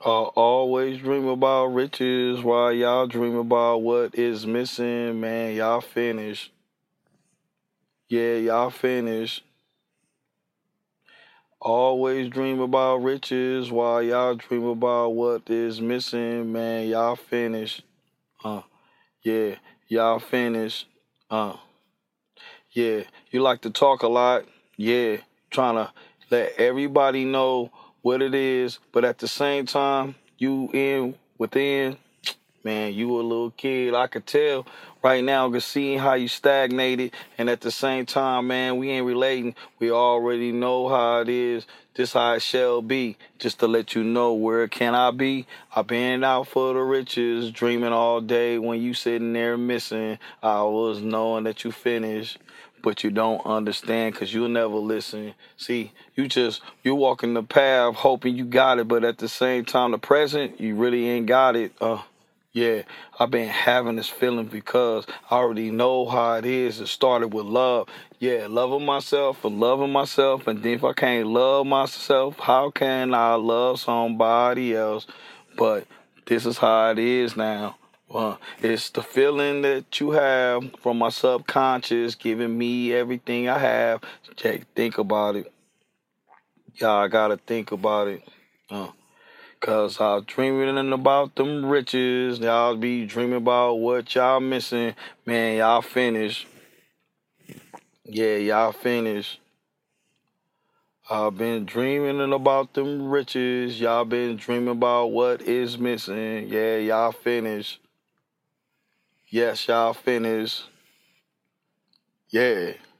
Always dream about riches while y'all dream about what is missing. Man, y'all finished. Yeah, y'all finished. Always dream about riches while y'all dream about what is missing. Man, y'all finished. Uh, yeah, y'all finished. Uh, yeah, you like to talk a lot. Yeah, trying to let everybody know what it is, but at the same time, you in within. Man, you a little kid. I could tell right now, cause seeing how you stagnated, and at the same time, man, we ain't relating. We already know how it is. This how it shall be. Just to let you know where can I be. I been out for the riches, dreaming all day. When you sitting there missing, I was knowing that you finished. But you don't understand because you'll never listen. See, you walking the path hoping you got it, but at the same time, the present, you really ain't got it. Yeah, I've been having this feeling because I already know how it is. It started with love. Yeah, loving myself. And then if I can't love myself, how can I love somebody else? But this is how it is now. It's the feeling that you have from my subconscious giving me everything I have. Jake, think about it. Yeah, I gotta think about it. Uh. Cause I dreaming about them riches. Y'all be dreaming about what y'all missing. Man, y'all finished. Yeah, y'all finished. I've been dreaming about them riches. Y'all been dreaming about what is missing. Yeah, y'all finished. Yes, y'all finished. Yeah.